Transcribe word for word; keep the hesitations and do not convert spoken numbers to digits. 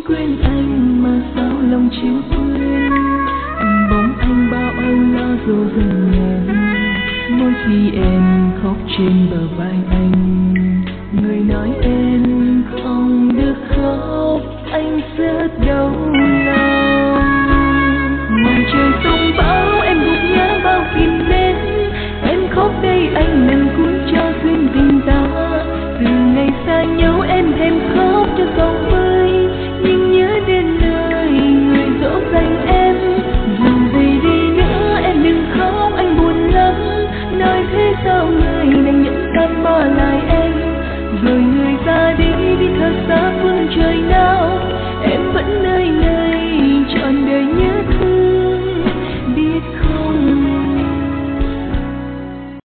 quên anh mà sao lòng chưa quên. Bóng anh bao âu lo dỗ dành em, mỗi khi em khóc trên bờ vai anh.